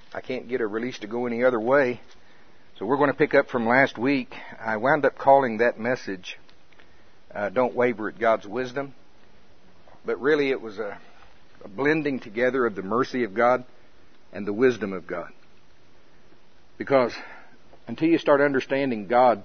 I can't get a release to go any other way. So we're going to pick up from last week. I wound up calling that message, Don't Waver at God's Wisdom. But really it was a blending together of the mercy of God and the wisdom of God. Because until you start understanding God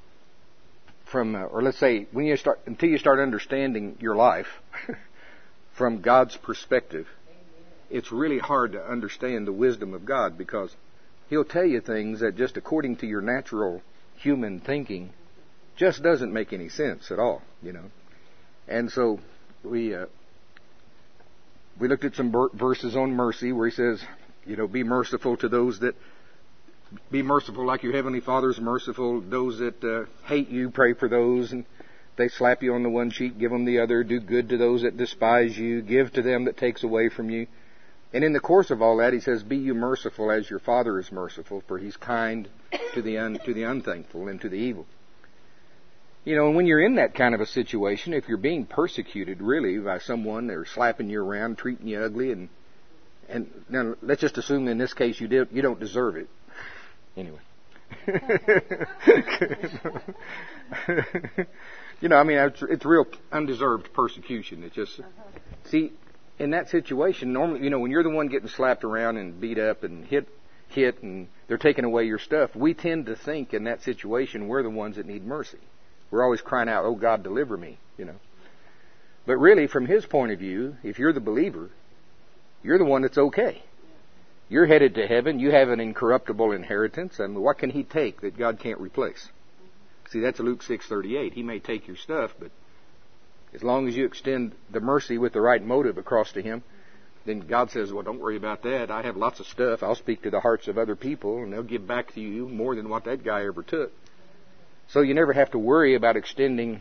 until you start understanding your life from God's perspective, it's really hard to understand the wisdom of God, because He'll tell you things that just according to your natural human thinking just doesn't make any sense at all, you know. And so we looked at some verses on mercy where He says, you know, be merciful to those that be merciful like your heavenly Father is merciful. Those that hate you, pray for those, and they slap you on the one cheek, give them the other. Do good to those that despise you. Give to them that takes away from you. And in the course of all that, He says, be you merciful as your Father is merciful, for He's kind to the unthankful and to the evil. You know, and when you're in that kind of a situation, if you're being persecuted really by someone, they're slapping you around, treating you ugly, and now let's just assume in this case you don't deserve it. Anyway. You know, I mean, it's real undeserved persecution. It's just, see, in that situation, normally, you know, when you're the one getting slapped around and beat up and hit, and they're taking away your stuff, we tend to think in that situation we're the ones that need mercy. We're always crying out, oh, God, deliver me, you know. But really, from His point of view, if you're the believer, you're the one that's okay. You're headed to heaven. You have an incorruptible inheritance. And what can He take that God can't replace? See, that's Luke 6:38. He may take your stuff, but as long as you extend the mercy with the right motive across to Him, then God says, well, don't worry about that. I have lots of stuff. I'll speak to the hearts of other people, and they'll give back to you more than what that guy ever took. So you never have to worry about extending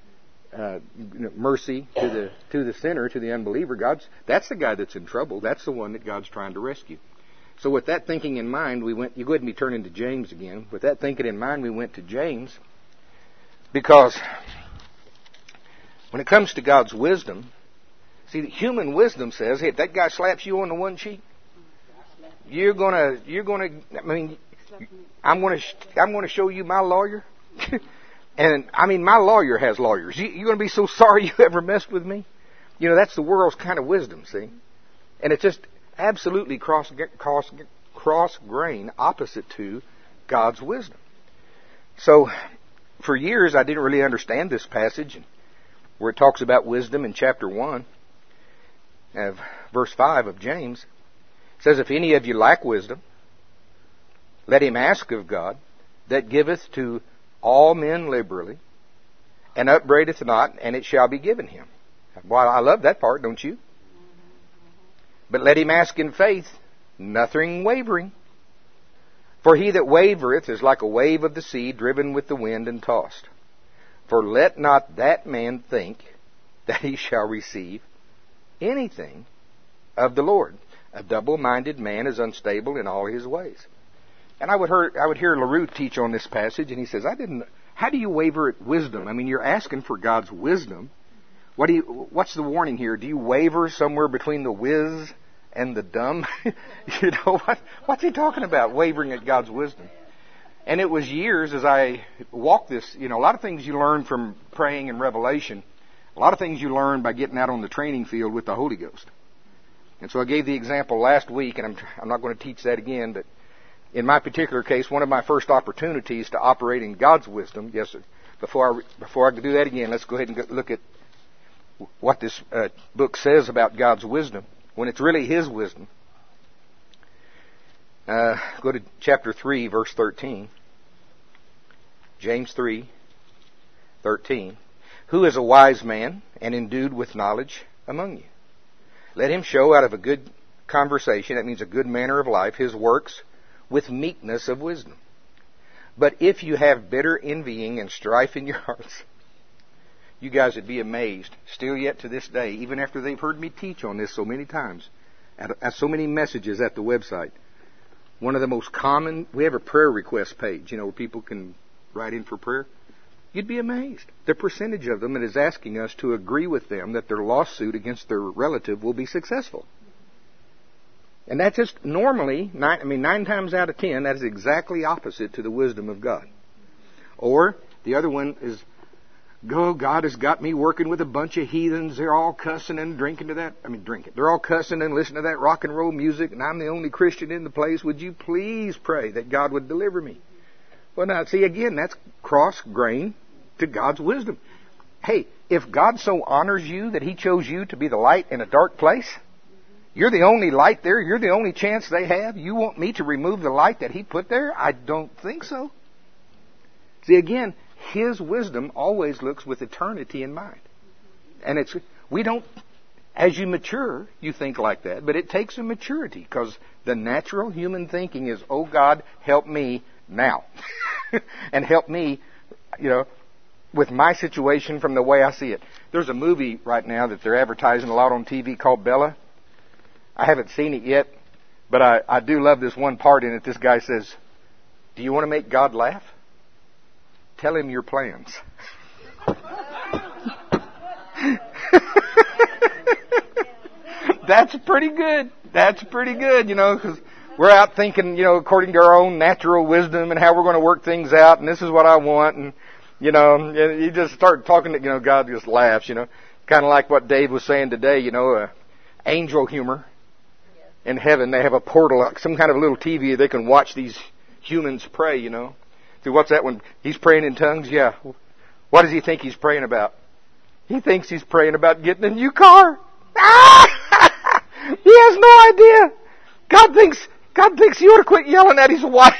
mercy to the sinner, to the unbeliever. That's the guy that's in trouble. That's the one that God's trying to rescue. So with that thinking in mind, you go ahead and be turning to James again. With that thinking in mind, we went to James, because when it comes to God's wisdom, see, human wisdom says, hey, if that guy slaps you on the one cheek, I'm going to show you my lawyer. And, I mean, my lawyer has lawyers. You're going to be so sorry you ever messed with me? You know, that's the world's kind of wisdom, see? And it's just absolutely cross-grain opposite to God's wisdom. So, for years, I didn't really understand this passage where it talks about wisdom in chapter 1, verse 5 of James. It says, if any of you lack wisdom, let him ask of God, that giveth to all men liberally, and upbraideth not, and it shall be given him. Well, I love that part, don't you? But let him ask in faith, nothing wavering. For he that wavereth is like a wave of the sea, driven with the wind and tossed. For let not that man think that he shall receive anything of the Lord. A double-minded man is unstable in all his ways. And I would hear LaRue teach on this passage, and he says, how do you waver at wisdom? I mean, you're asking for God's wisdom. What's the warning here? Do you waver somewhere between the whiz and the dumb? You know, what's he talking about, wavering at God's wisdom? And it was years as I walked this, you know, a lot of things you learn from praying and revelation, a lot of things you learn by getting out on the training field with the Holy Ghost. And so I gave the example last week, and I'm not going to teach that again, but in my particular case, one of my first opportunities to operate in God's wisdom, yes, sir. Before I do that again, let's go ahead and look at what this book says about God's wisdom, when it's really His wisdom. Go to chapter 3, verse 13. James 3:13. Who is a wise man and endued with knowledge among you? Let him show out of a good conversation, that means a good manner of life, his works with meekness of wisdom. But if you have bitter envying and strife in your hearts, you guys would be amazed, still yet to this day, even after they've heard me teach on this so many times, at so many messages at the website. One of the most common, we have a prayer request page, you know, where people can write in for prayer. You'd be amazed. The percentage of them that is asking us to agree with them that their lawsuit against their relative will be successful. And that's just normally, 9 times out of 10, that is exactly opposite to the wisdom of God. Or the other one is, God has got me working with a bunch of heathens. They're all cussing and drinking. They're all cussing and listening to that rock and roll music, and I'm the only Christian in the place. Would you please pray that God would deliver me? Well, now, see, again, that's cross-grain to God's wisdom. Hey, if God so honors you that He chose you to be the light in a dark place, you're the only light there, you're the only chance they have, you want me to remove the light that He put there? I don't think so. See, again, His wisdom always looks with eternity in mind. And as you mature, you think like that, but it takes a maturity, because the natural human thinking is, oh God, help me now. And help me, with my situation from the way I see it. There's a movie right now that they're advertising a lot on TV called Bella. I haven't seen it yet, but I do love this one part in it. This guy says, do you want to make God laugh? Tell Him your plans. That's pretty good. That's pretty good, because we're out thinking, according to our own natural wisdom and how we're going to work things out, and this is what I want, and, you just start talking to, God just laughs, kind of like what Dave was saying today, angel humor. In heaven, they have a portal, some kind of little TV they can watch these humans pray, See, what's that one? He's praying in tongues? Yeah. What does he think he's praying about? He thinks he's praying about getting a new car. He has no idea. God thinks he ought to quit yelling at his wife.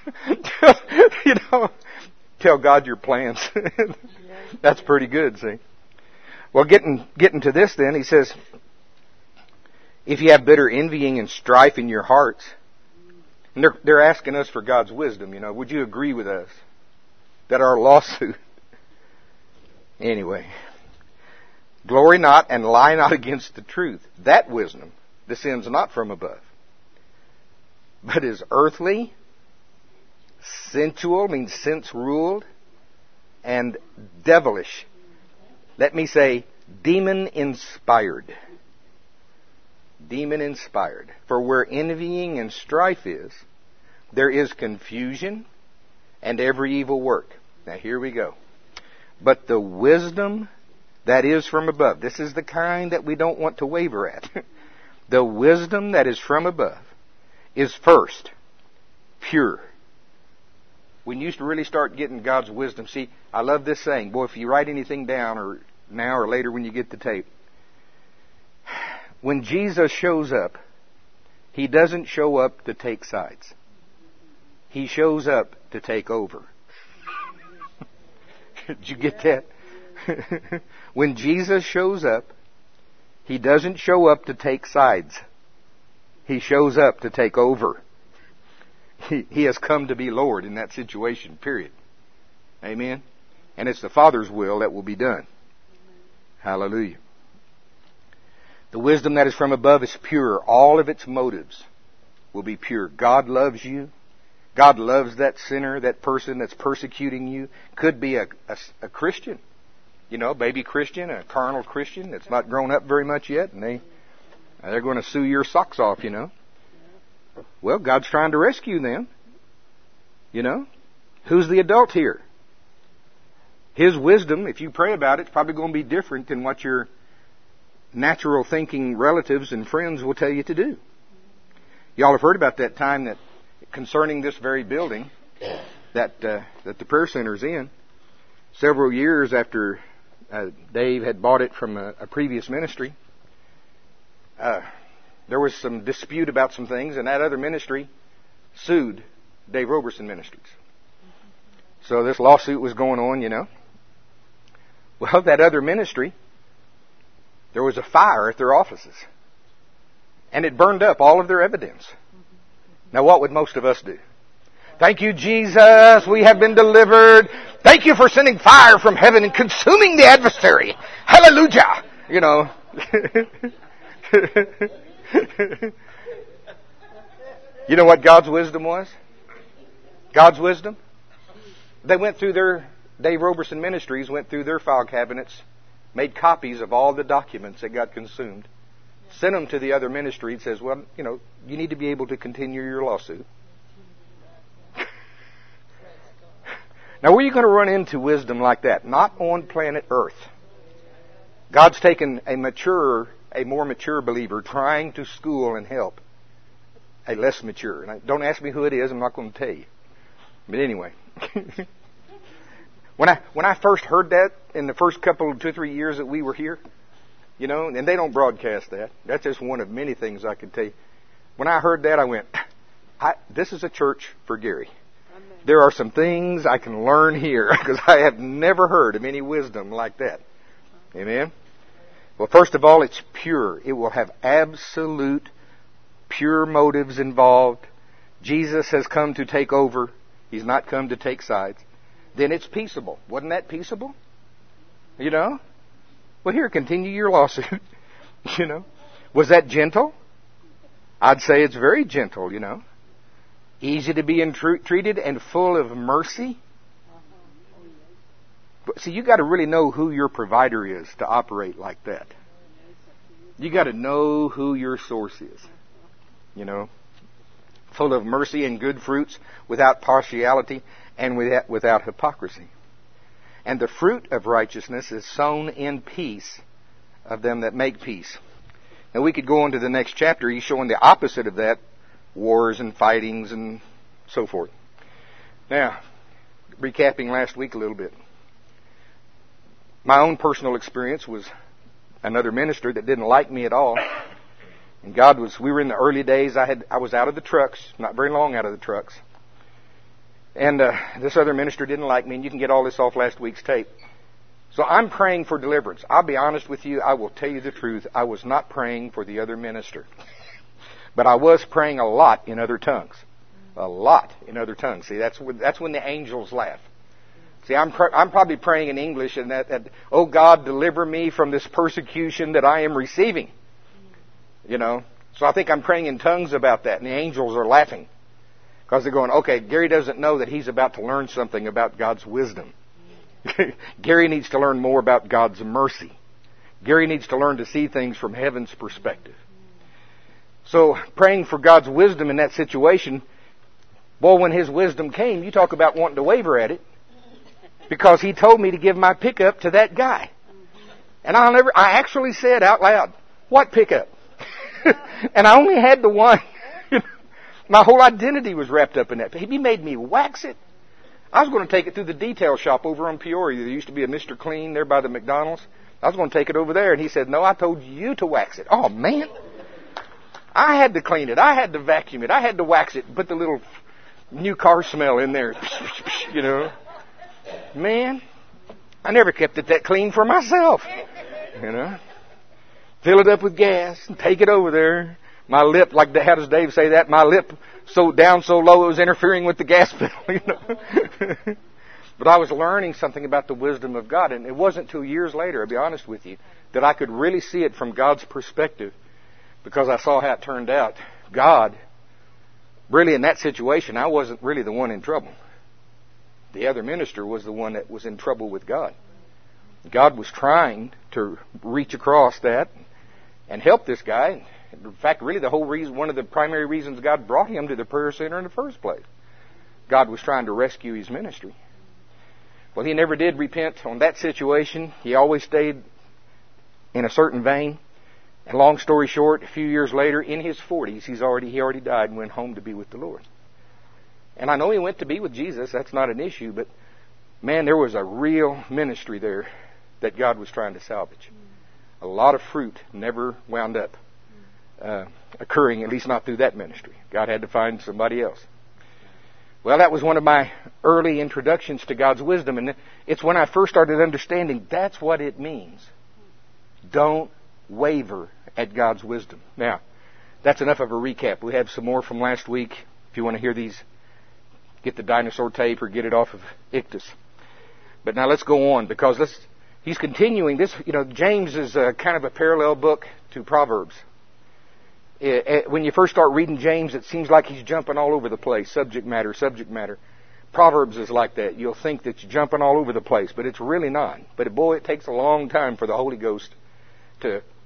Tell God your plans. That's pretty good, see. Well, getting to this then, he says, if you have bitter envying and strife in your hearts, and they're asking us for God's wisdom, would you agree with us that our lawsuit, anyway, glory not and lie not against the truth. That wisdom descends not from above, but is earthly, sensual, means sense-ruled, and devilish. Let me say, demon-inspired. Demon-inspired. For where envying and strife is, there is confusion and every evil work. Now here we go. But the wisdom that is from above, this is the kind that we don't want to waver at. The wisdom that is from above is first pure. When you used to really start getting God's wisdom, see, I love this saying. Boy, if you write anything down, or now or later when you get the tape, when Jesus shows up, He doesn't show up to take sides. He shows up to take over. Did you get that? When Jesus shows up, He doesn't show up to take sides. He shows up to take over. He has come to be Lord in that situation, period. Amen? And it's the Father's will that will be done. Hallelujah. The wisdom that is from above is pure. All of its motives will be pure. God loves you. God loves that sinner, that person that's persecuting you. Could be a Christian. Baby Christian, a carnal Christian that's not grown up very much yet, and they're going to sue your socks off, Well, God's trying to rescue them. Who's the adult here? His wisdom, if you pray about it, is probably going to be different than what your natural thinking relatives and friends will tell you to do. Y'all have heard about that time that concerning this very building that the prayer center's in. Several years after Dave had bought it from a previous ministry, there was some dispute about some things, and that other ministry sued Dave Roberson Ministries. So this lawsuit was going on, Well, that other ministry, there was a fire at their offices, and it burned up all of their evidence. Now, what would most of us do? Thank you, Jesus, we have been delivered. Thank you for sending fire from heaven and consuming the adversary. Hallelujah! You know what God's wisdom was? God's wisdom? They went through Dave Roberson Ministries went through their file cabinets, made copies of all the documents that got consumed, sent them to the other ministry and says, well, you need to be able to continue your lawsuit. Now, where are you going to run into wisdom like that? Not on planet Earth. God's taken a more mature believer trying to school and help a less mature. And don't ask me who it is. I'm not going to tell you. But anyway, when I first heard that in the first 2 or 3 years that we were here, and they don't broadcast that. That's just one of many things I could tell you. When I heard that, I went, this is a church for Gary. Amen. There are some things I can learn here because I have never heard of any wisdom like that. Amen? Well, first of all, it's pure. It will have absolute pure motives involved. Jesus has come to take over. He's not come to take sides. Then it's peaceable. Wasn't that peaceable? Well, here, continue your lawsuit. Was that gentle? I'd say it's very gentle, Easy to be treated and full of mercy. But see, you got to really know who your provider is to operate like that. You got to know who your source is. Full of mercy and good fruits, without partiality and without hypocrisy. And the fruit of righteousness is sown in peace of them that make peace. Now we could go on to the next chapter. He's showing the opposite of that. Wars and fightings and so forth. Now, recapping last week a little bit. My own personal experience was another minister that didn't like me at all. And we were in the early days. I was out of the trucks, not very long out of the trucks. And this other minister didn't like me, and you can get all this off last week's tape. So I'm praying for deliverance. I'll be honest with you. I will tell you the truth. I was not praying for the other minister. But I was praying a lot in other tongues. A lot in other tongues. See, that's when the angels laugh. See, I'm probably praying in English and that, oh God, deliver me from this persecution that I am receiving. So I think I'm praying in tongues about that, and the angels are laughing. Because they're going, okay, Gary doesn't know that he's about to learn something about God's wisdom. Gary needs to learn more about God's mercy. Gary needs to learn to see things from heaven's perspective. So, praying for God's wisdom in that situation, boy, when His wisdom came, you talk about wanting to waver at it. Because He told me to give my pickup to that guy. And I actually said out loud, what pickup? And I only had the one. My whole identity was wrapped up in that. He made me wax it. I was going to take it through the detail shop over on Peoria. There used to be a Mr. Clean there by the McDonald's. I was going to take it over there. And he said, no, I told you to wax it. Oh, man. I had to clean it. I had to vacuum it. I had to wax it and put the little new car smell in there. Man, I never kept it that clean for myself. Fill it up with gas and take it over there. My lip, how does Dave say that? My lip so low it was interfering with the gas pedal. But I was learning something about the wisdom of God. And it wasn't until years later, I'll be honest with you, that I could really see it from God's perspective. Because I saw how it turned out. God, really in that situation, I wasn't really the one in trouble. The other minister was the one that was in trouble with God. God was trying to reach across that and help this guy. In fact, really one of the primary reasons God brought him to the prayer center in the first place. God was trying to rescue his ministry. Well, he never did repent on that situation. He always stayed in a certain vein. And long story short, a few years later, in his 40s, he already died and went home to be with the Lord. And I know he went to be with Jesus. That's not an issue. But, man, there was a real ministry there that God was trying to salvage. A lot of fruit never wound up occurring, at least not through that ministry. God had to find somebody else. Well, that was one of my early introductions to God's wisdom. And it's when I first started understanding that's what it means. Don't waver at God's wisdom. Now, that's enough of a recap. We have some more from last week. If you want to hear these, get the dinosaur tape or get it off of Ictus. But now let's go on because he's continuing this. James is kind of a parallel book to Proverbs. When you first start reading James, it seems like he's jumping all over the place. Subject matter. Proverbs is like that. You'll think that you're jumping all over the place, but it's really not. But boy, it takes a long time for the Holy Ghost to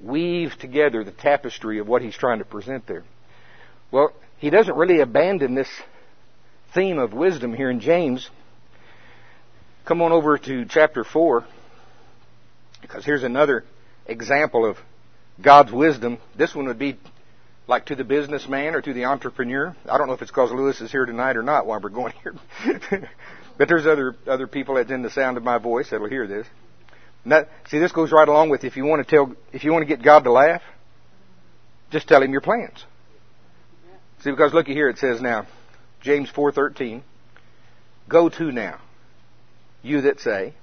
weave together the tapestry of what he's trying to present there. Well, he doesn't really abandon this theme of wisdom here in James. Come on over to chapter 4, because here's another example of God's wisdom. This one would be like to the businessman or to the entrepreneur. I don't know if it's because Lewis is here tonight or not while we're going here. But there's other people that's in the sound of my voice that'll hear this. Now, see, this goes right along with if you want to get God to laugh, just tell him your plans. See, because looky here, it says now, James 4:13, go to now, you that say,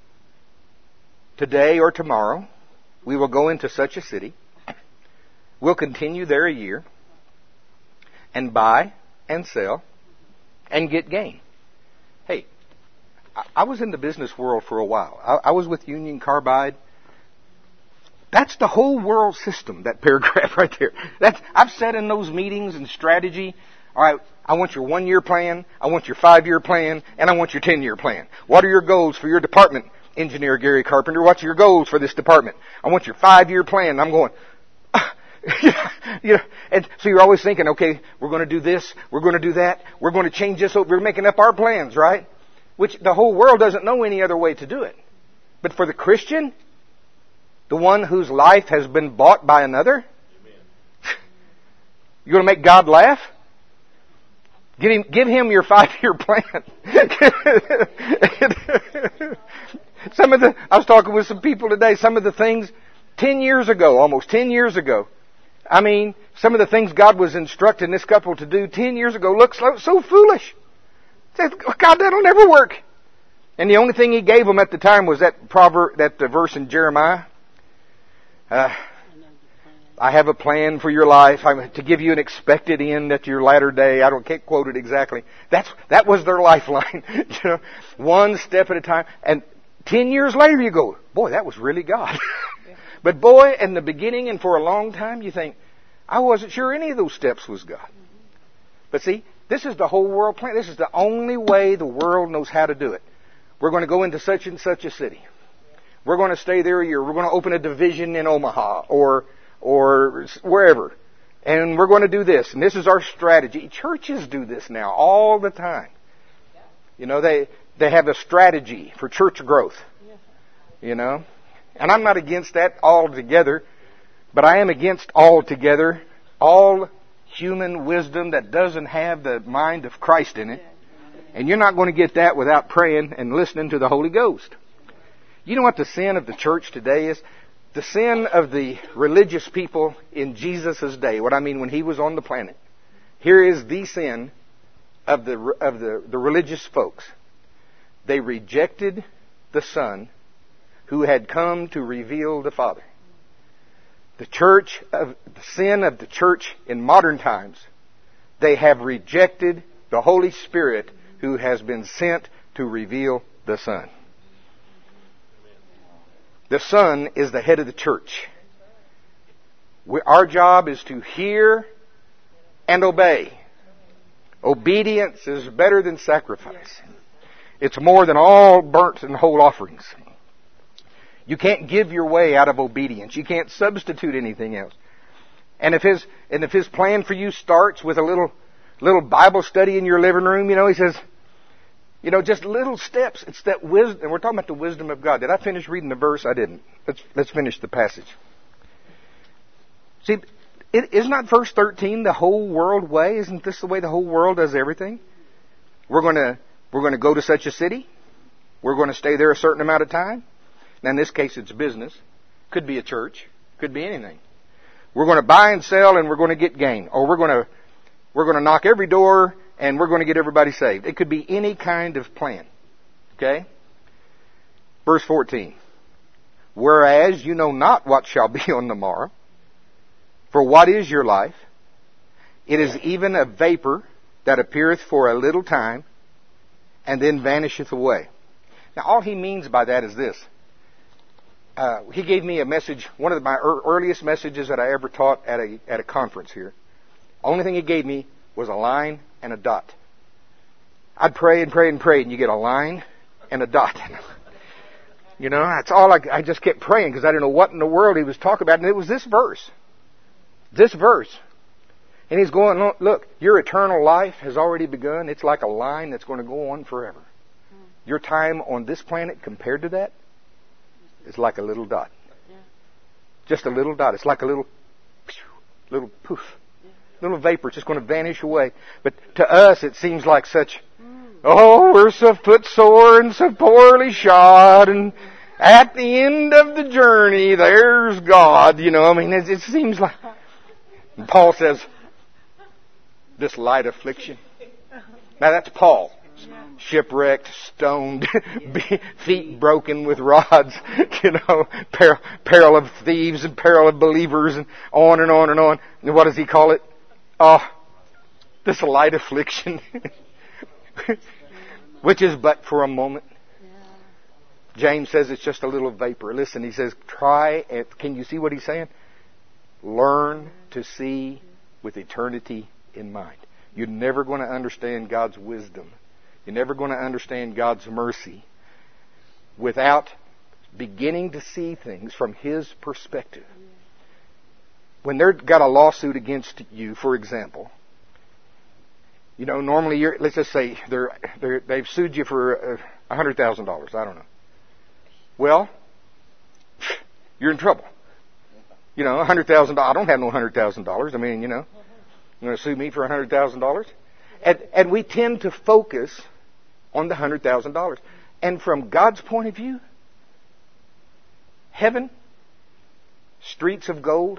today or tomorrow we will go into such a city, we'll continue there a year, and buy and sell and get gain. Hey, I was in the business world for a while. I was with Union Carbide. That's the whole world system, that paragraph right there. I've sat in those meetings and strategy. All right, I want your 1-year plan, I want your 5-year plan, and I want your 10-year plan. What are your goals for your department, Engineer Gary Carpenter? What's your goals for this department? I want your 5-year plan. And I'm going, and so you're always thinking, okay, we're going to do this, we're going to do that, we're going to change this, we're making up our plans, right? Which the whole world doesn't know any other way to do it. But for the Christian, the one whose life has been bought by another, you're going to make God laugh? Give him your 5-year plan. I was talking with some people today, some of the things 10 years ago, almost 10 years ago. I mean, some of the things God was instructing this couple to do 10 years ago look so foolish. Said, God, that'll never work. And the only thing he gave them at the time was that verse in Jeremiah. I have a plan for your life. I'm to give you an expected end at your latter day. Can't quote it exactly. That was their lifeline. One step at a time. And 10 years later you go, boy, that was really God. But boy, in the beginning and for a long time you think, I wasn't sure any of those steps was God. But see, this is the whole world plan. This is the only way the world knows how to do it. We're going to go into such and such a city. We're going to stay there a year. We're going to open a division in Omaha or wherever. And we're going to do this. And this is our strategy. Churches do this now all the time. They have a strategy for church growth. And I'm not against that altogether, but I am against altogether all human wisdom that doesn't have the mind of Christ in it. And you're not going to get that without praying and listening to the Holy Ghost. You know what the sin of the church today is? The sin of the religious people in Jesus' day, what I mean when he was on the planet. Here is the sin of the religious folks. They rejected the Son who had come to reveal the Father. The sin of the church in modern times, they have rejected the Holy Spirit who has been sent to reveal the Son. The Son is the head of the church. Our job is to hear and obey. Obedience is better than sacrifice. It's more than all burnt and whole offerings. You can't give your way out of obedience. You can't substitute anything else. And if his plan for you starts with a little Bible study in your living room, he says, just little steps. It's that wisdom. And we're talking about the wisdom of God. Did I finish reading the verse? I didn't. Let's finish the passage. See, isn't not verse 13 the whole world way? Isn't this the way the whole world does everything? We're going to go to such a city. We're going to stay there a certain amount of time. Now, in this case, it's business. Could be a church. Could be anything. We're going to buy and sell, and we're going to get gain. Or we're going to knock every door, and we're going to get everybody saved. It could be any kind of plan. Okay? Verse 14. Whereas you know not what shall be on the morrow. For what is your life? It is even a vapor that appeareth for a little time, and then vanisheth away. Now, all he means by that is this. He gave me a message, one of my earliest messages that I ever taught at a conference here. Only thing he gave me was a line and a dot. I'd pray and pray and pray, and you get a line and a dot. You know, that's all I just kept praying because I didn't know what in the world he was talking about. And it was this verse. This verse. And he's going, look, your eternal life has already begun. It's like a line that's going to go on forever. Your time on this planet compared to that is like a little dot. Just a little dot. It's like a little poof. Little vapor. It's just going to vanish away. But to us, it seems like such, oh, we're so footsore and so poorly shod, and at the end of the journey, there's God. You know, I mean, it seems like... And Paul says, this light affliction. Now that's Paul. Shipwrecked, stoned, feet broken with rods, you know, peril of thieves and peril of believers, and on and on and on. And what does he call it? Oh, this light affliction, which is but for a moment. James says it's just a little vapor. Listen, he says, try it. Can you see what he's saying? Learn to see with eternity in mind. You're never going to understand God's wisdom. You're never going to understand God's mercy without beginning to see things from His perspective. When they've got a lawsuit against you, for example, you know, normally let's just say they've sued you for $100,000. I don't know. Well, you're in trouble. You know, $100,000. I don't have no $100,000. I mean, you know, you're going to sue me for $100,000? And we tend to focus on the $100,000. And from God's point of view, heaven, streets of gold,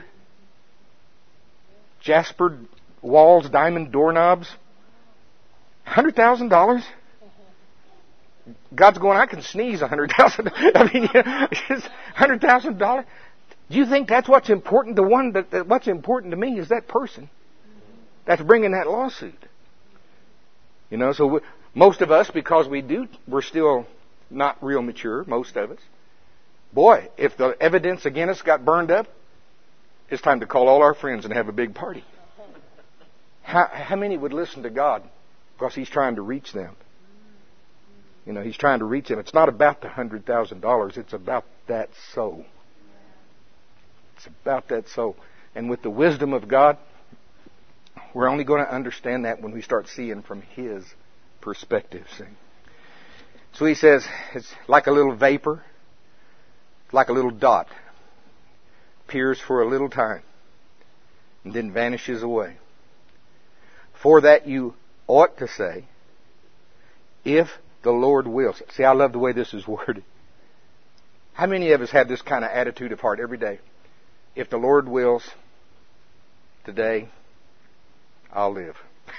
jasper walls, diamond doorknobs, $100,000? God's going, I can sneeze $100,000. I mean, it's $100,000. Do you think that's what's important? What's important to me is that person that's bringing that lawsuit. You know, so most of us, because we're still not real mature, most of us. Boy, if the evidence against us got burned up, it's time to call all our friends and have a big party. How many would listen to God because He's trying to reach them? You know, He's trying to reach them. It's not about the $100,000. It's about that soul. It's about that soul. And with the wisdom of God, we're only going to understand that when we start seeing from His perspective. See? So he says, it's like a little vapor, like a little dot, appears for a little time, and then vanishes away. For that you ought to say, if the Lord wills. See, I love the way this is worded. How many of us have this kind of attitude of heart every day? If the Lord wills, today, I'll live.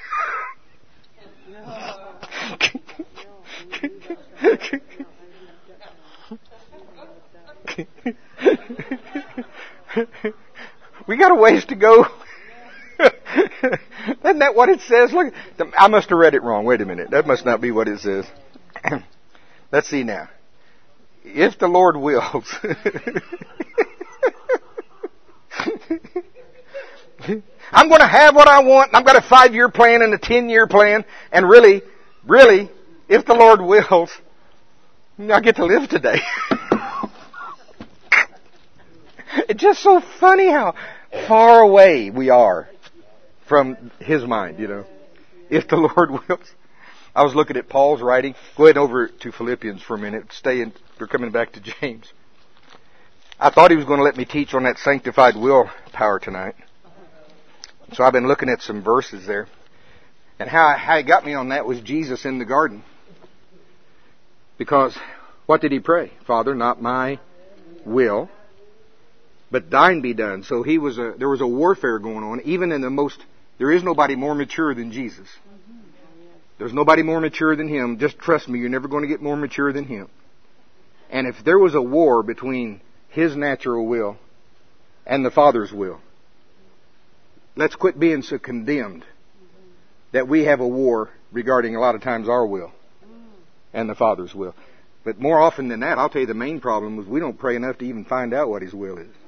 We got a ways to go. Isn't that what it says? Look, I must have read it wrong. Wait a minute. That must not be what it says. Let's see now. If the Lord wills. I'm going to have what I want. I've got a 5-year plan and a 10-year plan. And really, if the Lord wills, I get to live today. It's just so funny how far away we are from His mind, you know. If the Lord wills. I was looking at Paul's writing. Go ahead over to Philippians for a minute. We're coming back to James. I thought he was going to let me teach on that sanctified will power tonight. So I've been looking at some verses there. And how he got me on that was Jesus in the garden. Because what did he pray? Father, not my will, but thine be done. So there was a warfare going on. Even in there is nobody more mature than Jesus. There's nobody more mature than Him. Just trust me, you're never going to get more mature than Him. And if there was a war between His natural will and the Father's will, let's quit being so condemned that we have a war regarding a lot of times our will and the Father's will. But more often than that, I'll tell you the main problem is we don't pray enough to even find out what His will is.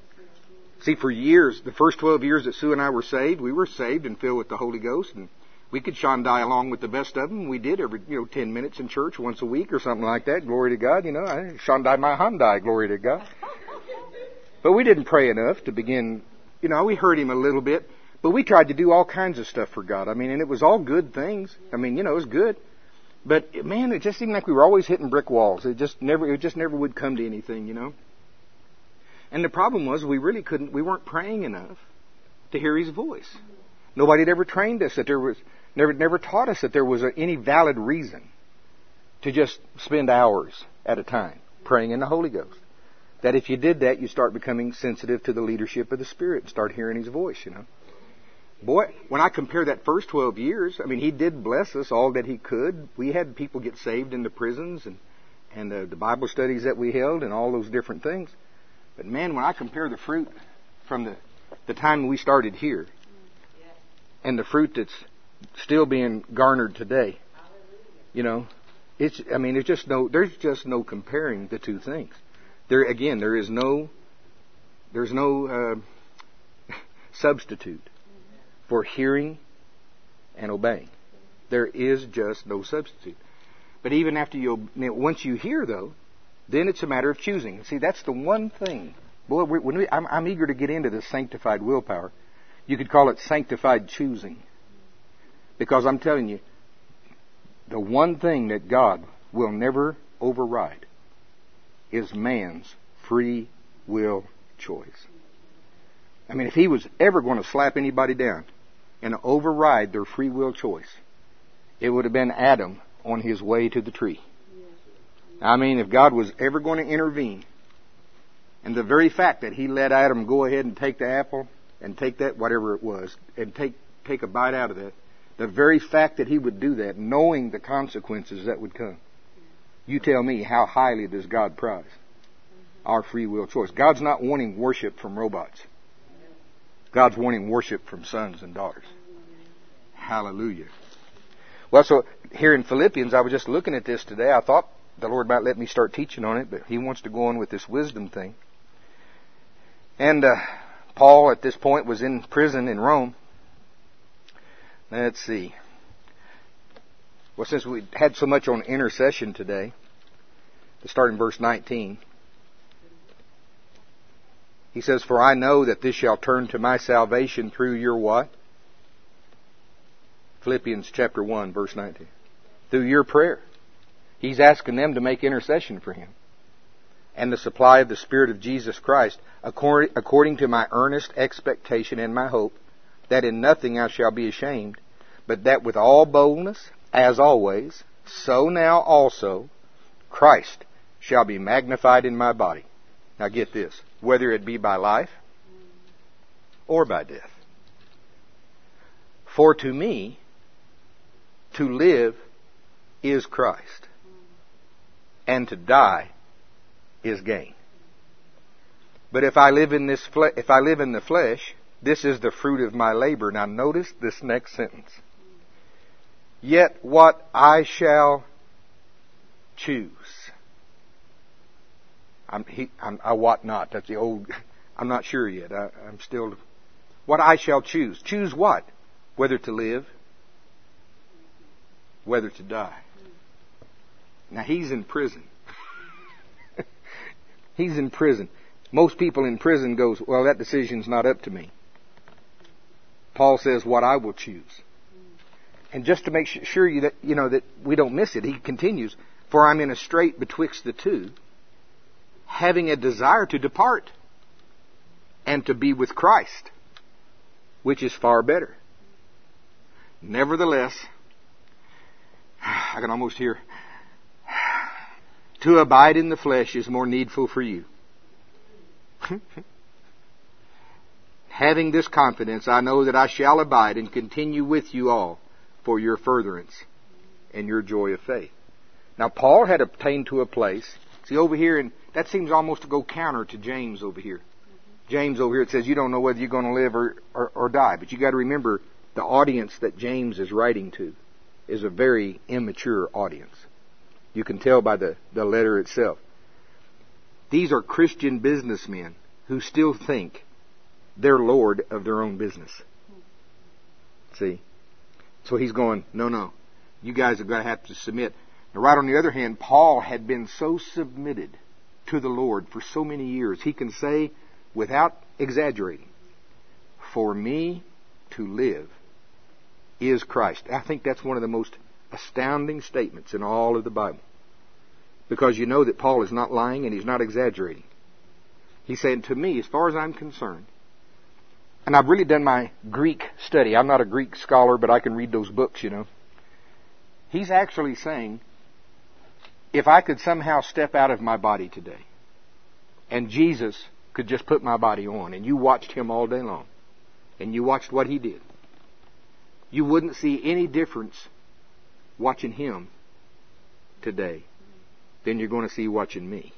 See, for years, the first 12 years that Sue and I were saved, we were saved and filled with the Holy Ghost. And We could Shandai along with the best of them. We did every 10 minutes in church once a week or something like that. Glory to God. I Shandai my Hyundai. Glory to God. But we didn't pray enough to begin. We heard Him a little bit, but we tried to do all kinds of stuff for God. And it was all good things. It was good. But man, it just seemed like we were always hitting brick walls. It just never would come to anything. And the problem was we weren't praying enough to hear His voice. Nobody had ever trained us that there was, never taught us that there was any valid reason to just spend hours at a time praying in the Holy Ghost. That if you did that, you start becoming sensitive to the leadership of the Spirit and start hearing His voice, Boy, when I compare that first 12 years, He did bless us all that He could. We had people get saved in the prisons and the Bible studies that we held and all those different things. But man, when I compare the fruit from the time we started here and the fruit that's still being garnered today, there's just no comparing the two things. There's no substitute for hearing and obeying. There is just no substitute. But even after once you hear though, then it's a matter of choosing. See, that's the one thing. Boy, I'm eager to get into this sanctified willpower. You could call it sanctified choosing. Because I'm telling you, the one thing that God will never override is man's free will choice. If He was ever going to slap anybody down and override their free will choice, it would have been Adam on his way to the tree. If God was ever going to intervene, and the very fact that He let Adam go ahead and take the apple and take that, whatever it was, and take a bite out of that, the very fact that He would do that, knowing the consequences that would come, you tell me, how highly does God prize our free will choice? God's not wanting worship from robots. God's wanting worship from sons and daughters. Hallelujah. Well, so here in Philippians, I was just looking at this today. I thought the Lord might let me start teaching on it, but He wants to go on with this wisdom thing. And Paul, at this point, was in prison in Rome. Let's see. Well, since we had so much on intercession today, to start in verse 19, he says, "For I know that this shall turn to my salvation through your" what? Philippians chapter 1, verse 19. Through your prayer. He's asking them to make intercession for him. "And the supply of the Spirit of Jesus Christ, according to my earnest expectation and my hope, that in nothing I shall be ashamed, but that with all boldness, as always, so now also, Christ shall be magnified in my body." Now get this. Whether it be by life or by death. "For to me, to live is Christ, and to die is gain. But if I live in the flesh, this is the fruit of my labor." Now notice this next sentence. "Yet what I shall choose." I wot not. That's the old. I'm not sure yet. I'm still. What I shall choose. Choose what? Whether to live, whether to die. Now he's in prison. He's in prison. Most people in prison goes, "Well, that decision's not up to me." Paul says, "What I will choose." And just to make sure that we don't miss it, he continues, "For I'm in a strait betwixt the two, having a desire to depart and to be with Christ, which is far better. Nevertheless," I can almost hear, "to abide in the flesh is more needful for you. Having this confidence, I know that I shall abide and continue with you all for your furtherance and your joy of faith." Now Paul had obtained to a place. See over here, and that seems almost to go counter to James over here. James over here, it says you don't know whether you're going to live or die. But you got to remember, the audience that James is writing to is a very immature audience. You can tell by the letter itself. These are Christian businessmen who still think they're Lord of their own business. See? So he's going, no, you guys are going to have to submit. Now, right on the other hand, Paul had been so submitted to the Lord for so many years, he can say, without exaggerating, for me to live is Christ. I think that's one of the most astounding statements in all of the Bible. Because you know that Paul is not lying and he's not exaggerating. He's saying, to me, as far as I'm concerned, and I've really done my Greek study. I'm not a Greek scholar, but I can read those books, you know. He's actually saying, if I could somehow step out of my body today, and Jesus could just put my body on, and you watched Him all day long, and you watched what He did, you wouldn't see any difference watching Him today than you're going to see watching me.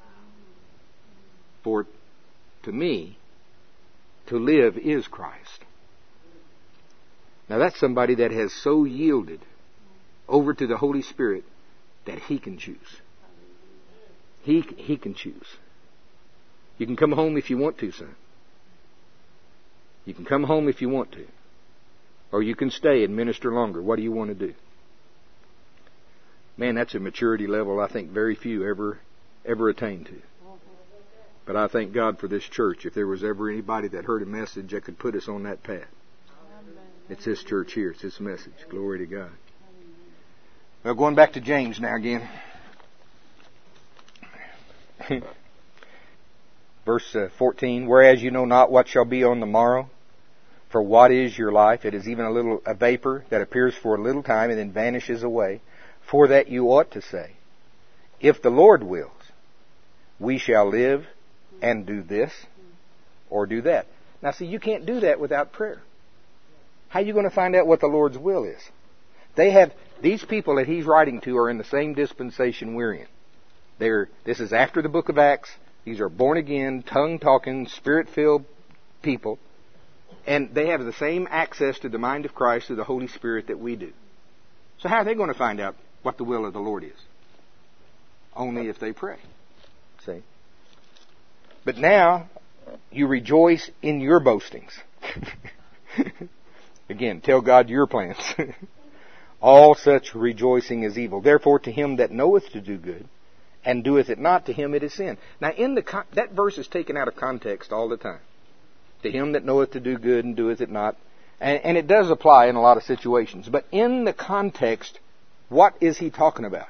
For to me, to live is Christ. Now that's somebody that has so yielded over to the Holy Spirit that he can choose. He can choose. You can come home if you want to, son. You can come home if you want to. Or you can stay and minister longer. What do you want to do? Man, that's a maturity level I think very few ever attain to. But I thank God for this church. If there was ever anybody that heard a message that could put us on that path, it's this church here. It's this message. Glory to God. Well, going back to James now again. Verse 14, whereas you know not what shall be on the morrow, for what is your life? It is even a vapor that appears for a little time and then vanishes away. For that you ought to say, if the Lord wills, we shall live and do this or do that. Now see, you can't do that without prayer. How are you going to find out what the Lord's will is? These people that he's writing to are in the same dispensation we're in. This is after the book of Acts. These are born again, tongue-talking, spirit-filled people. And they have the same access to the mind of Christ through the Holy Spirit that we do. So how are they going to find out what the will of the Lord is? Only if they pray. See? But now, you rejoice in your boastings. Again, tell God your plans. All such rejoicing is evil. Therefore, to him that knoweth to do good, and doeth it not, to him it is sin. Now, that verse is taken out of context all the time. To him that knoweth to do good, and doeth it not. And it does apply in a lot of situations. But in the context, what is he talking about?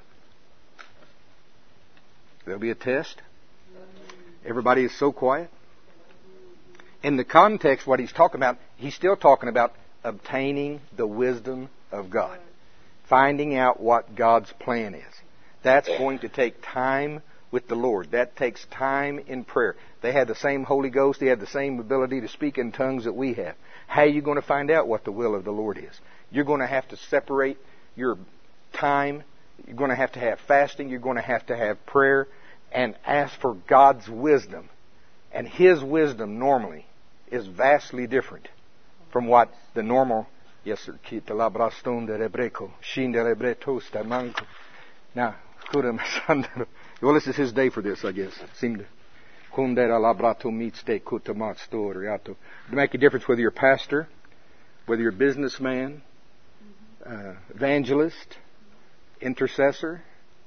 There'll be a test. Everybody is so quiet. In the context, what he's talking about, he's still talking about obtaining the wisdom of God. Finding out what God's plan is. That's going to take time with the Lord. That takes time in prayer. They had the same Holy Ghost. They had the same ability to speak in tongues that we have. How are you going to find out what the will of the Lord is? You're going to have to separate your time. You're going to have fasting. You're going to have prayer and ask for God's wisdom. And His wisdom normally is vastly different from what the normal, yes sir, now, well, this is his day for this, I guess. It seemed to make a difference whether you're a pastor, whether you're a businessman, evangelist, intercessor,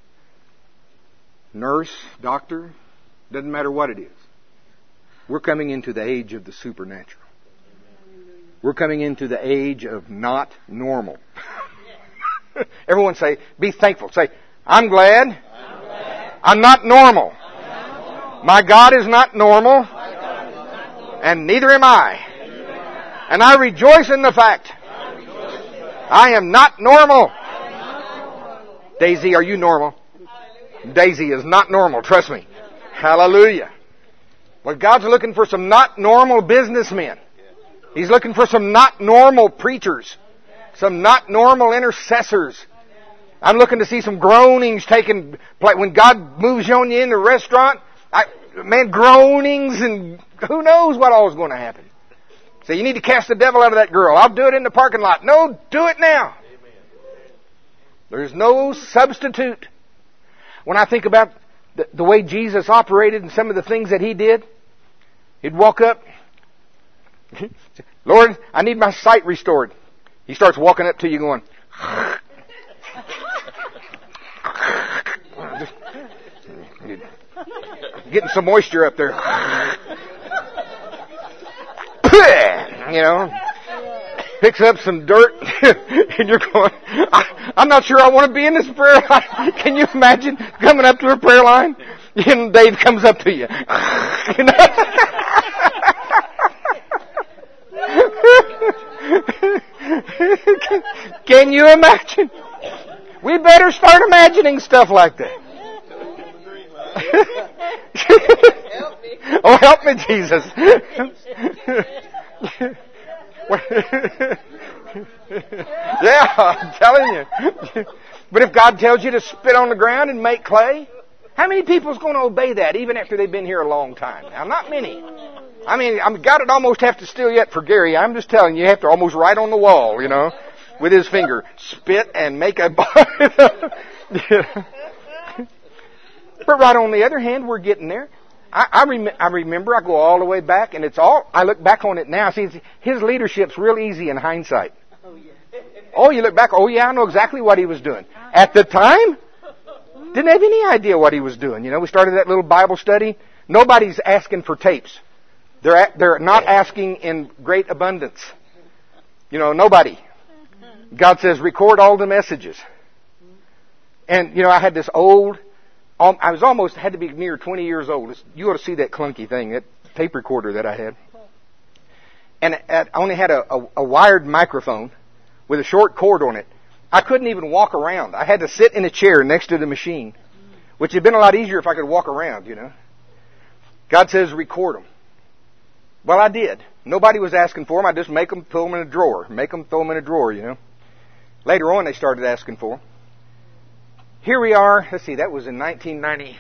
nurse, doctor. Doesn't matter what it is. We're coming into the age of the supernatural. We're coming into the age of not normal. Everyone say, be thankful. Say, I'm glad. I'm not normal. My God is not normal. And neither am I. And I rejoice in the fact I am not normal. Daisy, are you normal? Daisy is not normal, trust me. Hallelujah. Well, God's looking for some not normal businessmen. He's looking for some not normal preachers. Some not normal intercessors. I'm looking to see some groanings taking place. When God moves you on you in the restaurant, groanings and who knows what all is going to happen. So you need to cast the devil out of that girl. I'll do it in the parking lot. No, do it now. There's no substitute. When I think about the way Jesus operated and some of the things that He did, He'd walk up. Lord, I need my sight restored. He starts walking up to you going, getting some moisture up there. You know, picks up some dirt, and you're going, I'm not sure I want to be in this prayer line. Can you imagine coming up to a prayer line? And Dave comes up to you. You know? Can you imagine? We better start imagining stuff like that. Help me. Oh, help me, Jesus. Yeah, I'm telling you. But if God tells you to spit on the ground and make clay, how many people's going to obey that even after they've been here a long time? Now, not many. I mean, God would almost have to steal yet for Gary. I'm just telling you, you have to almost write on the wall, you know, with his finger. Spit and make a... But right on the other hand, we're getting there. I remember, I go all the way back, and I look back on it now. See, his leadership's real easy in hindsight. Oh, you look back, oh yeah, I know exactly what he was doing. At the time, didn't have any idea what he was doing. You know, we started that little Bible study. Nobody's asking for tapes. They're not asking in great abundance. You know, nobody. God says, record all the messages. And, you know, I had this old, I was almost, had to be near 20 years old. You ought to see that clunky thing, that tape recorder that I had. And I only had a wired microphone with a short cord on it. I couldn't even walk around. I had to sit in a chair next to the machine, which had been a lot easier if I could walk around, you know. God says, record them. Well, I did. Nobody was asking for them. I just make them, throw them in a drawer. Make them, throw them in a drawer, you know. Later on, they started asking for them. Here we are. Let's see, that was in 1990.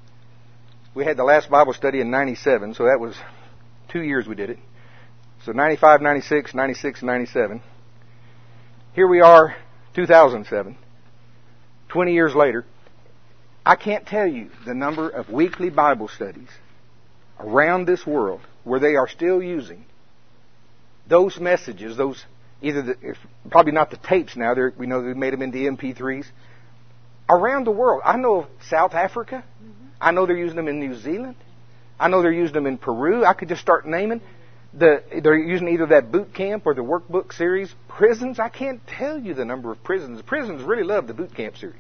We had the last Bible study in 97, so that was 2 years we did it. So 95, 96, 96, 97. Here we are, 2007. 20 years later. I can't tell you the number of weekly Bible studies around this world where they are still using those messages, probably not the tapes now, we know they made them into MP3s, around the world. I know of South Africa. I know they're using them in New Zealand. I know they're using them in Peru. I could just start naming. They're using either that boot camp or the workbook series. Prisons, I can't tell you the number of prisons. Prisons really love the boot camp series.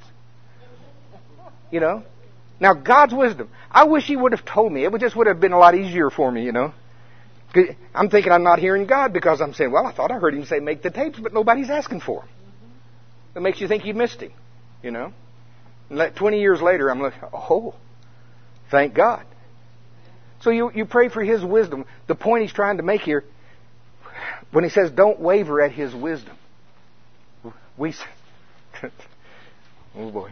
You know? Now, God's wisdom. I wish He would have told me. It just would have been a lot easier for me, you know. I'm thinking I'm not hearing God because I'm saying, well, I thought I heard Him say make the tapes, but nobody's asking for them. It makes you think you missed Him, you know. And 20 years later, I'm like, oh, thank God. So you pray for His wisdom. The point He's trying to make here, when He says don't waver at His wisdom, oh boy.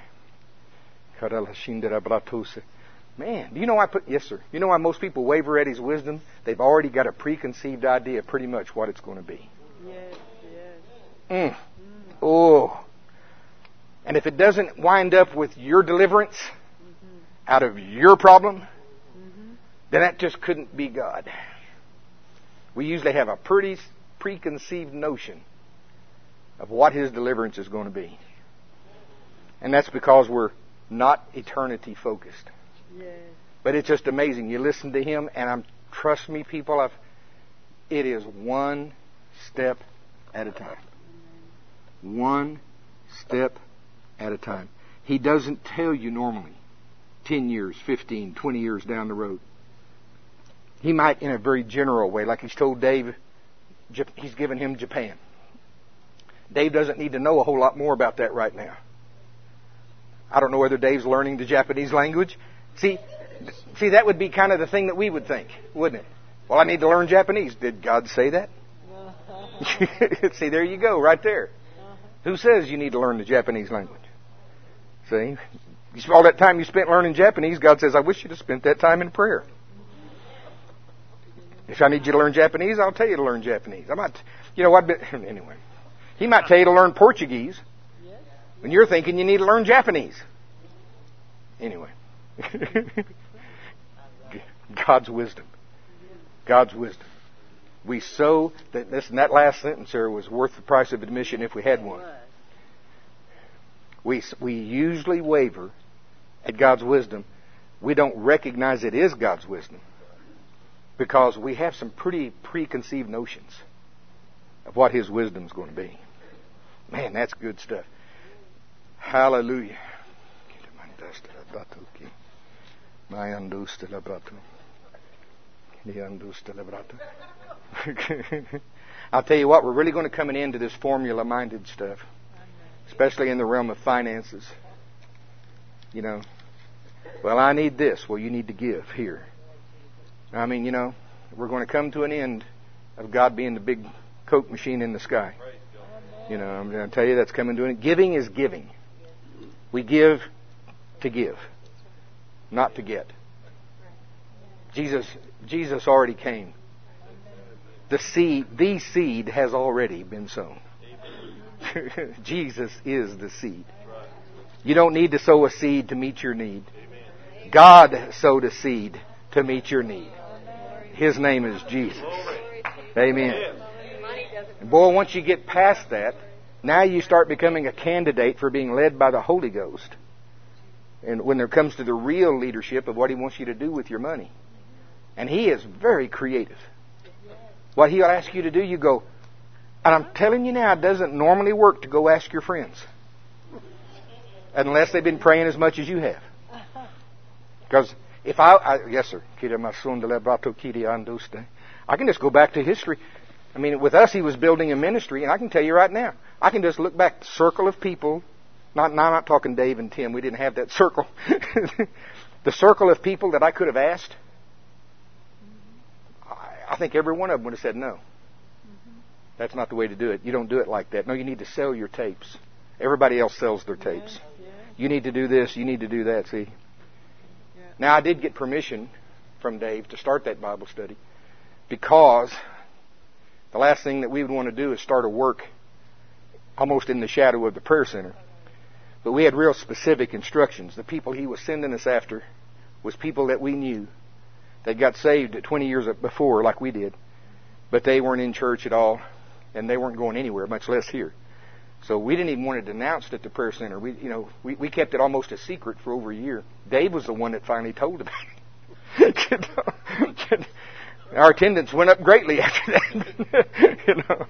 Man, do you know why yes sir. You know why most people waver at His wisdom? They've already got a preconceived idea pretty much what it's going to be. Yes. Oh. And if it doesn't wind up with your deliverance out of your problem, then that just couldn't be God. We usually have a pretty preconceived notion of what His deliverance is going to be. And that's because we're not eternity focused. Yes. But it's just amazing. You listen to Him, and trust me, people, it is one step at a time. One step at a time. He doesn't tell you normally 10 years, 15, 20 years down the road. He might in a very general way, like He's told Dave, He's given him Japan. Dave doesn't need to know a whole lot more about that right now. I don't know whether Dave's learning the Japanese language. See, that would be kind of the thing that we would think, wouldn't it? Well, I need to learn Japanese. Did God say that? See, there you go, right there. Who says you need to learn the Japanese language? See? All that time you spent learning Japanese, God says, I wish you'd have spent that time in prayer. If I need you to learn Japanese, I'll tell you to learn Japanese. I might, you know what? Anyway, He might tell you to learn Portuguese when you're thinking you need to learn Japanese. Anyway. God's wisdom. God's wisdom. We sow. That last sentence there was worth the price of admission if we had one. We usually waver at God's wisdom. We don't recognize it is God's wisdom because we have some pretty preconceived notions of what His wisdom is going to be. Man, that's good stuff. Hallelujah. I'll tell you what, we're really going to come into this formula-minded stuff, especially in the realm of finances. You know, well, I need this. Well, you need to give here. I mean, you know, we're going to come to an end of God being the big Coke machine in the sky. You know, I'm going to tell you that's coming to an end. Giving is giving. We give to give, not to get. Jesus already came. The seed has already been sown. Jesus is the seed. You don't need to sow a seed to meet your need. God sowed a seed to meet your need. His name is Jesus. Amen. And boy, once you get past that, now you start becoming a candidate for being led by the Holy Ghost. And when it comes to the real leadership of what He wants you to do with your money. And He is very creative. What He'll ask you to do, you go. And I'm telling you now, it doesn't normally work to go ask your friends. Unless they've been praying as much as you have. Because if yes sir, I can just go back to history. I mean, with us, He was building a ministry, and I can tell you right now, I can just look back, circle of people. I'm not talking Dave and Tim. We didn't have that circle. The circle of people that I could have asked, I think every one of them would have said no. That's not the way to do it. You don't do it like that. No, you need to sell your tapes. Everybody else sells their tapes. You need to do this. You need to do that. See? Now, I did get permission from Dave to start that Bible study because the last thing that we would want to do is start a work almost in the shadow of the prayer center. But we had real specific instructions. The people He was sending us after was people that we knew. They got saved 20 years before like we did. But they weren't in church at all. And they weren't going anywhere, much less here. So we didn't even want it announced at the prayer center. We kept it almost a secret for over a year. Dave was the one that finally told about it. Our attendance went up greatly after that.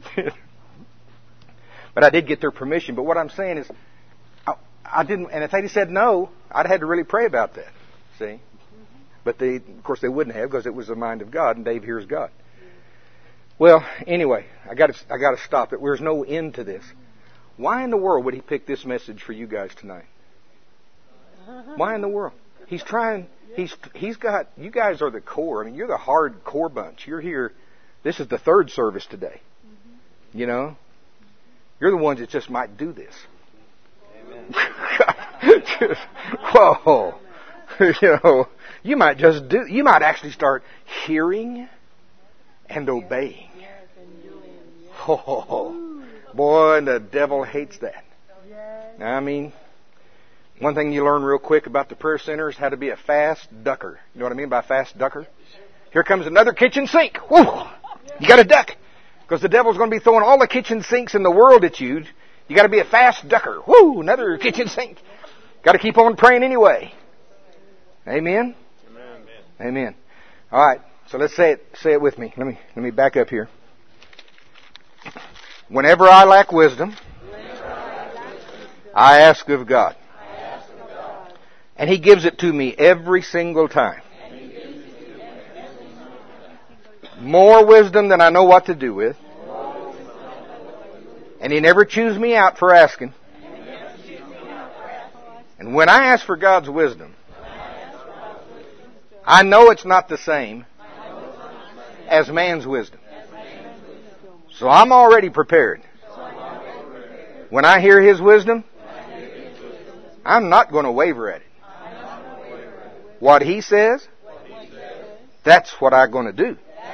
But I did get their permission. But what I'm saying is, I didn't. And if they'd said no, I'd had to really pray about that. See, but of course, they wouldn't have because it was the mind of God, and Dave hears God. Well, anyway, I got to stop it. There's no end to this. Why in the world would He pick this message for you guys tonight? Why in the world? He's trying. He's got. You guys are the core. I mean, you're the hardcore bunch. You're here. This is the third service today. You know, you're the ones that just might do this. Amen. Whoa. You might just do. You might actually start hearing and obeying. Oh, boy, and the devil hates that. I mean, one thing you learn real quick about the prayer center is how to be a fast ducker. You know what I mean by fast ducker? Here comes another kitchen sink. Woo! You got to duck. Because the devil's going to be throwing all the kitchen sinks in the world at you. You got to be a fast ducker. Woo! Another kitchen sink. Got to keep on praying anyway. Amen? Amen. All right. So let's say it with me. Let me back up here. Whenever I lack wisdom, I ask of God. And He gives it to me every single time. More wisdom than I know what to do with. And He never chews me out for asking. And when I ask for God's wisdom, I know it's not the same as man's wisdom. So I'm already prepared. When I hear His wisdom, I'm not going to waver at it. What He says, that's what I'm going to do.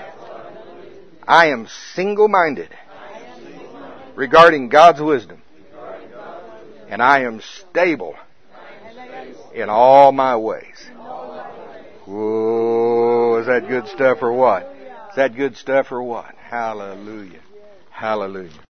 I am single-minded regarding God's wisdom. And I am stable in all my ways. Whoa, is that good stuff or what? that good stuff or what? Hallelujah. Hallelujah.